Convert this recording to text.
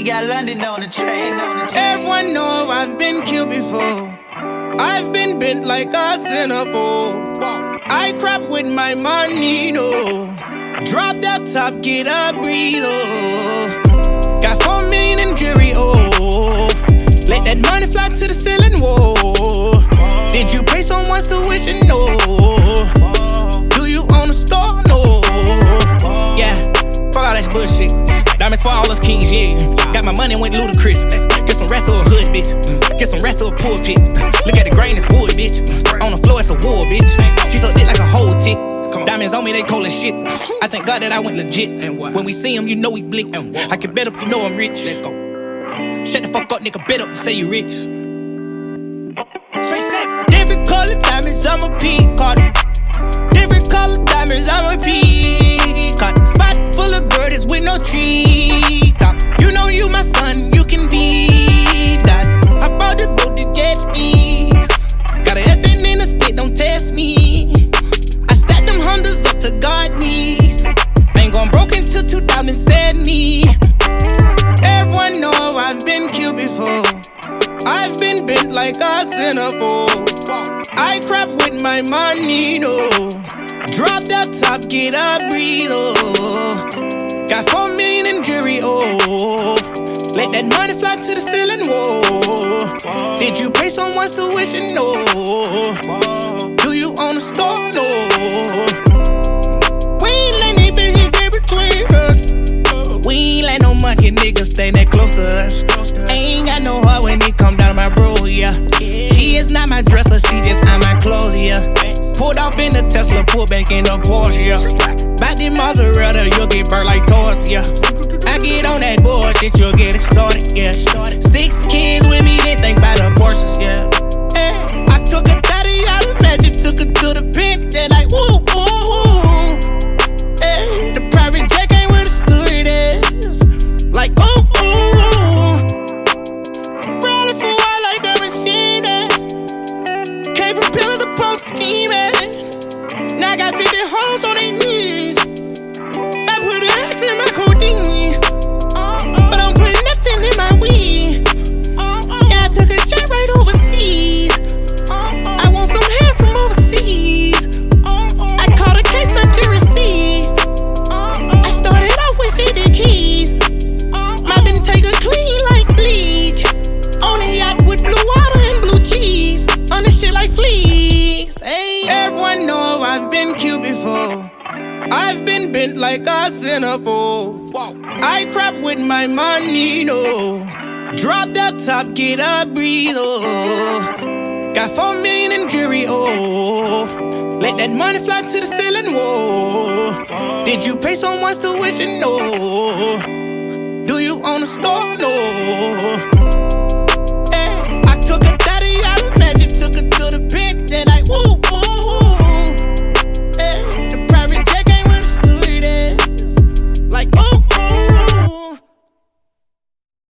got London on the train. Everyone know I've been killed before. I've been bent like a centerfold. I crap with my money, no. Drop that top, get a breathe, oh. Got 4 million in jury, oh. Let that money fly to the ceiling, whoa. Did you pay someone's tuition? No. Do you own a store? No. Yeah, fuck all that bullshit. Diamonds for all us kings, yeah. Got my money, went ludicrous. Get some rest of a hood, bitch. Get some rest of a pulpit. Look at the grain, it's wood, bitch. On the floor, it's a war, bitch. She so thick like a whole tick. Diamonds on me, they cold as shit. I thank God that I went legit. When we see him, you know we blitz. I can bet up, you know I'm rich. Shut the fuck up, nigga, bet up, you say you rich. Straight set. Different color diamonds, I'm a peacock. Different color diamonds, I'm a peacock. Spot full of birdies with no tree top. You know you my son, you can be that. I bought the boat to get me. Got a FN in the state, don't test me. I stacked them Hondas up to God knees. Ain't gone broke until 2070. Everyone know I've been killed before. I've been bent like a centerfold. I crap with my money, no. Drop that top, get a breathe, oh. Got 4 million in jury, oh. Let that money fly to the ceiling, whoa. Did you pay someone's tuition? No. Do you own a store? No. We ain't let any bitches get between us. We ain't let no monkey niggas stay that close to us. Ain't got no heart when it come down to my bro, yeah. She is not my dresser, she just on my clothes, yeah. Pulled off in the Tesla, pull back in the Porsche, yeah. Back the mozzarella, you'll get burnt like toast, yeah. I get on that bullshit, you'll get extorted, yeah. 6 kids with me, they think about abortions, yeah. Hey, I took a 30 out of magic, took her to the pit, they like, woo, woo, woo. Hey, the private jet ain't where the stewardess. Like, ooh, ooh, ooh. Rolling for a while like a machine, came from pillar to post scheming. Now I got 50 hoes on their knees. I put an X in my codeine, but I'm putting nothing in my weed. Yeah, I took a jet right overseas. I want some hair from overseas. I caught a case, my jury seized. I started off with 50 keys. My bin take a clean like bleach. On a yacht with blue water and blue cheese. On the shit like fleas. Hey, everyone know I've been killed before. I've been bent like a centerfold. I crap with my money, no. Drop that top, get a breathe, oh. Got 4 million in jury, oh. Let that money fly to the ceiling, whoa. Did you pay someone's tuition? No. Do you own a store? No.